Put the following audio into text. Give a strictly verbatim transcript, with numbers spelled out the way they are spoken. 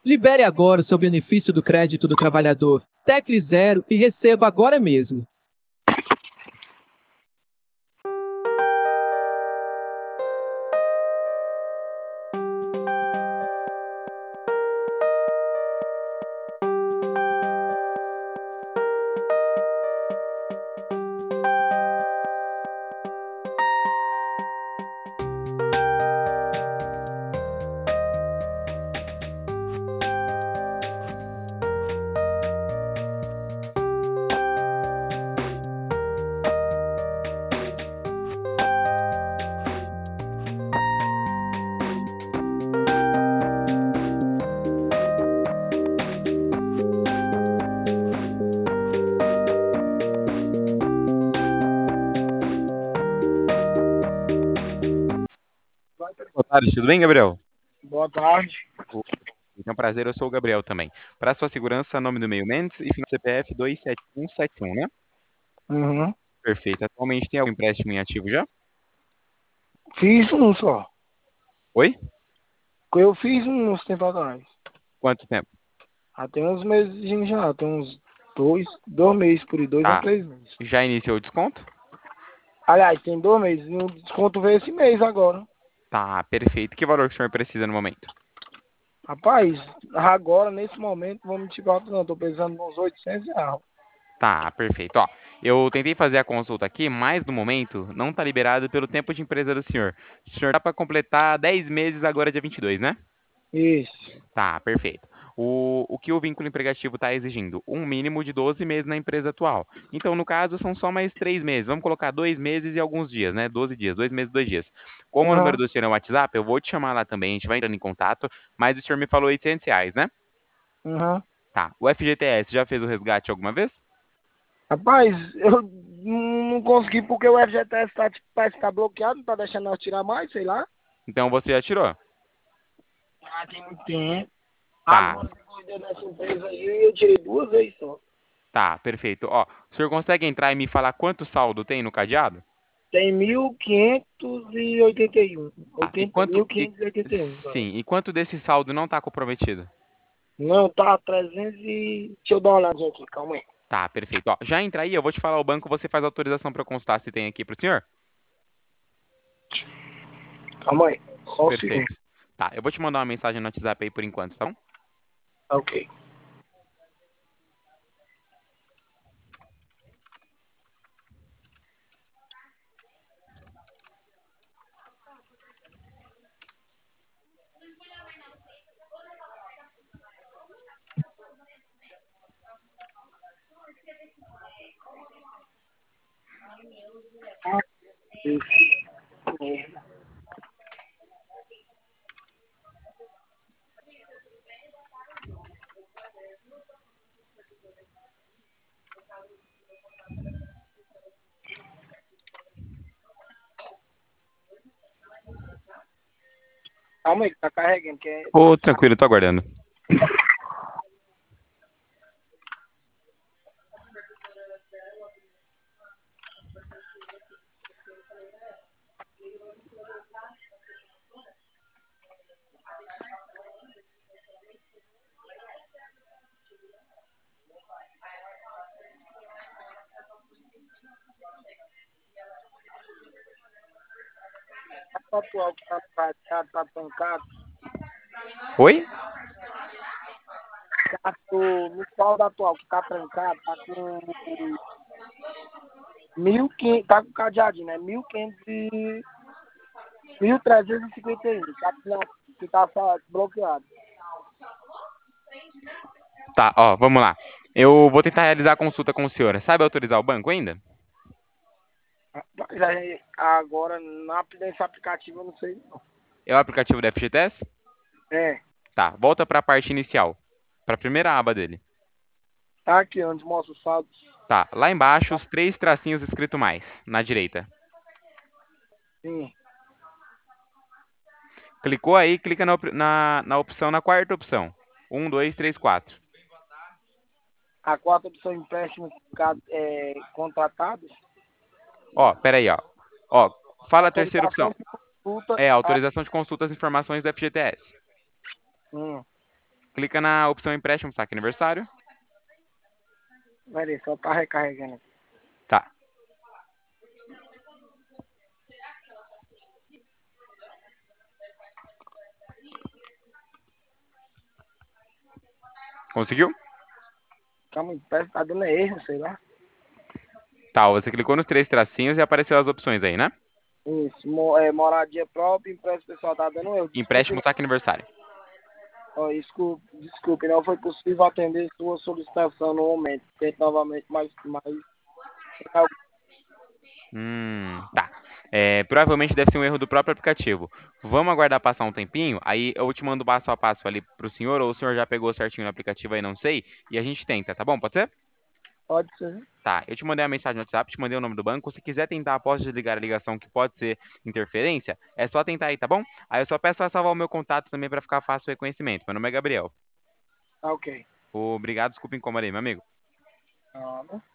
Libere agora o seu benefício do crédito do trabalhador. Tecle zero e receba agora mesmo. Boa tarde, tudo bem, Gabriel? Boa tarde. É um prazer, eu sou o Gabriel também. Para sua segurança, nome do meio Mendes e final C P F dois sete um sete um, né? Uhum. Perfeito. Atualmente tem algum empréstimo em ativo já? Fiz um só. Oi? Eu fiz um uns tempo atrás. Quanto tempo? Já tem uns meses já, tem uns dois, dois meses por aí, dois a Tá. três meses. Já iniciou o desconto? Aliás, tem dois meses e o desconto veio esse mês agora. Tá, perfeito. Que valor que o senhor precisa no momento? Rapaz, agora, nesse momento, vou mentir pra tu, não, tô precisando de uns oitocentos reais. Tá, perfeito. Ó, eu tentei fazer a consulta aqui, mas no momento não tá liberado pelo tempo de empresa do senhor. O senhor tá para completar dez meses agora, dia vinte e dois, né? Isso. Tá, perfeito. O, o que o vínculo empregatívo está exigindo? Um mínimo de doze meses na empresa atual. Então, no caso, são só mais três meses. Vamos colocar dois meses e alguns dias, né? Doze dias, dois meses, dois dias. Como o número Uhum. do senhor é o WhatsApp, eu vou te chamar lá também, a gente vai entrando em contato, mas o senhor me falou oitocentos reais, né? Uhum. Tá. O F G T S já fez o resgate alguma vez? Rapaz, eu não consegui porque o F G T S tá, tipo, parece que tá bloqueado, não tá deixando nós tirar mais, sei lá. Então você já tirou? Ah, tem muito tempo. Tá, Agora, depois dessa empresa aí, eu tirei duas vezes só. tá, perfeito. Ó, o senhor consegue entrar e me falar quanto saldo tem no cadeado? Tem mil quinhentos e oitenta e um. Tá, e oitenta, quanto. mil E, quinhentos e oitenta e um, cara. sim, e quanto desse saldo não está comprometido? Não, tá trezentos e... Deixa eu dar uma olhadinha aqui, calma aí. Tá, perfeito. Ó, já entra aí, eu vou te falar o banco, você faz autorização para consultar se tem aqui pro senhor? Calma aí, só um segundo. Perfeito. Tá, eu vou te mandar uma mensagem no WhatsApp aí por enquanto, tá bom? Ok. Ah, esse merda. Calma aí, que tá carregando, que é... Ô, tranquilo, tô aguardando. A atual que tá prateado, tá pancado. Oi? Tá com... No saldo atual que tá trancado, tá com... Mil quinhentos, tá com cadeadinho, né? Mil quinhentos e... Mil trezentos e cinquenta e um. Tá, que tá só bloqueado. Tá, ó, vamos lá. Eu vou tentar realizar a consulta com o senhor. Sabe autorizar o banco ainda? Mas aí, agora, na, nesse aplicativo, eu não sei não. É o aplicativo da F G T S? É, Tá, volta para a parte inicial, para a primeira aba dele. tá aqui onde mostra o saldo. Tá, lá embaixo, os três tracinhos escrito mais, na direita. Sim. Clicou aí, clica na, op- na, na opção, na quarta opção. Um, dois, três, quatro. A quarta opção, empréstimo ca- é, contratados. Ó, pera aí, ó. Ó, fala a terceira Autorização opção. de consulta. É, A, autorização de consulta às informações do F G T S. hum. Clica na opção empréstimo saque aniversário. Peraí, só tá recarregando. Tá. Conseguiu? Calma aí, parece que tá dando erro, sei lá. Tá, você clicou nos três tracinhos e apareceu as opções aí, né? Isso, mo- é, moradia própria, empréstimo pessoal tá dando erro. Empréstimo Desculpe, saque aniversário. ó, desculpe, desculpe, não foi possível atender sua solicitação no momento. Tente novamente, mas, mas Hum, tá. É, provavelmente deve ser um erro do próprio aplicativo. Vamos aguardar passar um tempinho, aí eu te mando passo a passo ali pro senhor, ou o senhor já pegou certinho no aplicativo aí, não sei, e a gente tenta, tá bom? Pode ser? pode ser. Tá, eu te mandei a mensagem no WhatsApp, te mandei o nome do banco. Se quiser tentar após desligar a ligação, que pode ser interferência, é só tentar aí, tá bom? Aí eu só peço a salvar o meu contato também para ficar fácil o reconhecimento. Meu nome é Gabriel. Tá ok. Obrigado, desculpa incomodar aí, meu amigo. Nada.